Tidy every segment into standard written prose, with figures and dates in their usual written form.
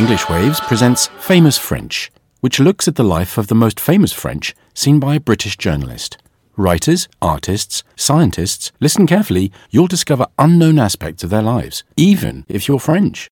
English Waves presents Famous French, which looks at the life of the most famous French seen by a British journalist. Writers, artists, scientists, listen carefully, you'll discover unknown aspects of their lives, even if you're French.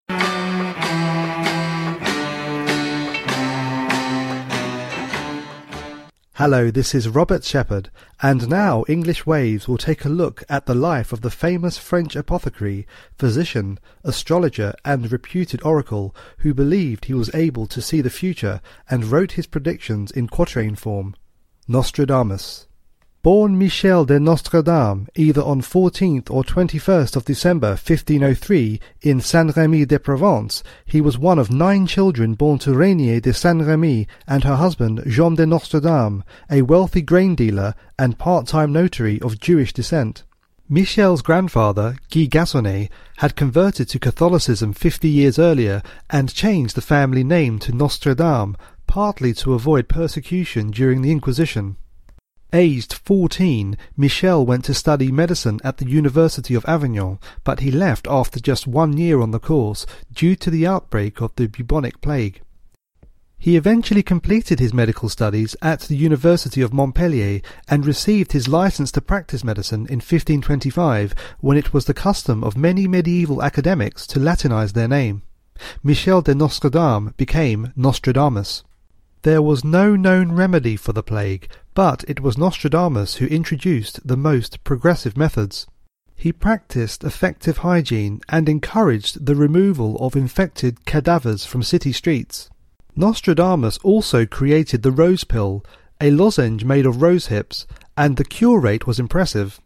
Hello, this is Robert Shepherd, and now English Waves will take a look at the life of the famous French apothecary, physician, astrologer and reputed oracle who believed he was able to see the future and wrote his predictions in quatrain form. Nostradamus. Born Michel de Nostredame either on 14th or 21st of December 1503 in Saint-Rémy-de-Provence, he was one of 9 children born to Régnier de Saint-Rémy and her husband Jean de Nostredame, a wealthy grain dealer and part-time notary of Jewish descent. Michel's grandfather, Guy Gassonnet, had converted to Catholicism 50 years earlier and changed the family name to Nostredame, partly to avoid persecution during the Inquisition. Aged 14, Michel went to study medicine at the University of Avignon, but he left after just 1 year on the course due to the outbreak of the bubonic plague. He eventually completed his medical studies at the University of Montpellier and received his license to practice medicine in 1525, when it was the custom of many medieval academics to Latinize their name. Michel de Nostredame became Nostradamus. There was no known remedy for the plague, but it was Nostradamus who introduced the most progressive methods. He practiced effective hygiene and encouraged the removal of infected cadavers from city streets. Nostradamus also created the rose pill, a lozenge made of rose hips, and the cure rate was impressive.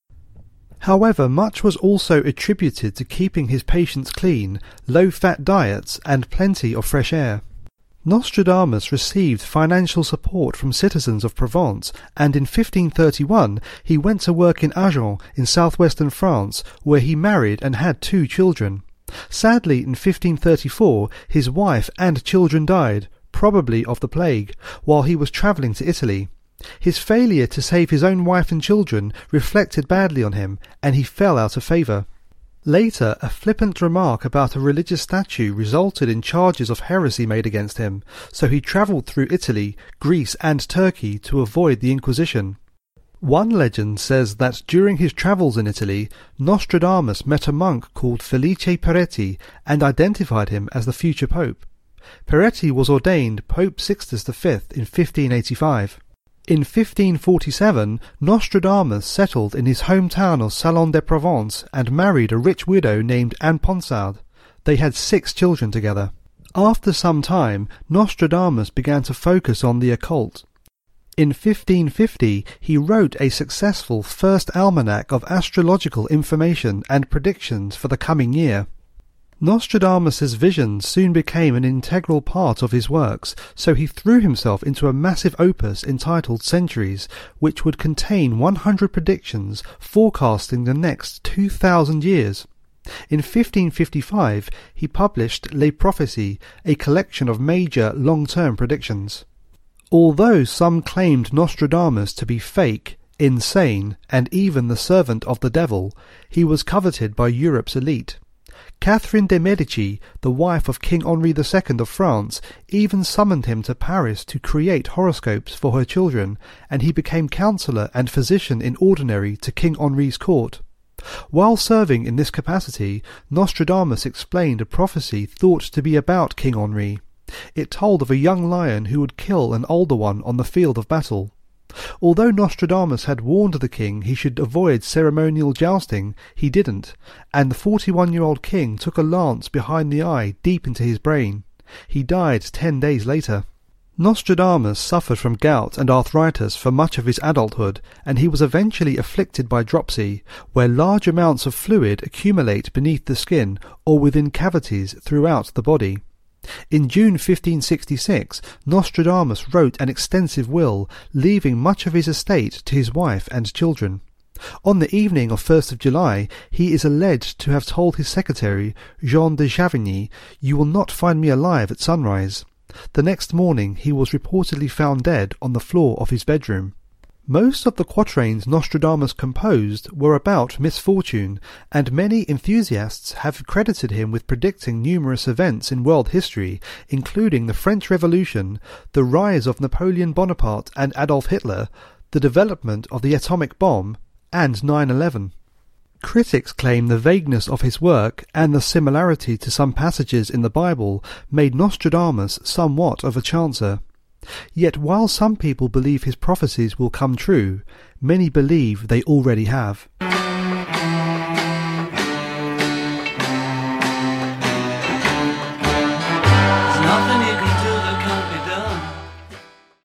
However, much was also attributed to keeping his patients clean, low-fat diets, and plenty of fresh air. Nostradamus received financial support from citizens of Provence, and in 1531 he went to work in Agen in southwestern France, where he married and had 2 children. Sadly, in 1534 his wife and children died, probably of the plague, while he was travelling to Italy. His failure to save his own wife and children reflected badly on him, and he fell out of favour. Later, a flippant remark about a religious statue resulted in charges of heresy made against him, so he travelled through Italy, Greece and Turkey to avoid the Inquisition. One legend says that during his travels in Italy, Nostradamus met a monk called Felice Peretti and identified him as the future pope. Peretti was ordained Pope Sixtus V in 1585. In 1547, Nostradamus settled in his hometown of Salon-de-Provence and married a rich widow named Anne Ponsard. They had 6 children together. After some time, Nostradamus began to focus on the occult. In 1550, he wrote a successful first almanac of astrological information and predictions for the coming year. Nostradamus's visions soon became an integral part of his works, so he threw himself into a massive opus entitled Centuries, which would contain 100 predictions forecasting the next 2,000 years. In 1555, he published Les Prophéties, a collection of major long-term predictions. Although some claimed Nostradamus to be fake, insane, and even the servant of the devil, he was coveted by Europe's elite. Catherine de' Medici, the wife of King Henri II of France, even summoned him to Paris to create horoscopes for her children, and he became counsellor and physician in ordinary to King Henri's court. While serving in this capacity, Nostradamus explained a prophecy thought to be about King Henri. It told of a young lion who would kill an older one on the field of battle. Although Nostradamus had warned the king he should avoid ceremonial jousting, he didn't, and the 41-year-old king took a lance behind the eye deep into his brain. He died 10 days later. Nostradamus suffered from gout and arthritis for much of his adulthood, and he was eventually afflicted by dropsy, where large amounts of fluid accumulate beneath the skin or within cavities throughout the body. In June 1566, Nostradamus wrote an extensive will, leaving much of his estate to his wife and children. On the evening of 1st of July, he is alleged to have told his secretary, Jean de Chavigny, "You will not find me alive at sunrise." The next morning he was reportedly found dead on the floor of his bedroom. Most of the quatrains Nostradamus composed were about misfortune, and many enthusiasts have credited him with predicting numerous events in world history, including the French Revolution, the rise of Napoleon Bonaparte and Adolf Hitler, the development of the atomic bomb, and 9/11. Critics claim the vagueness of his work and the similarity to some passages in the Bible made Nostradamus somewhat of a chancer. Yet while some people believe his prophecies will come true, many believe they already have.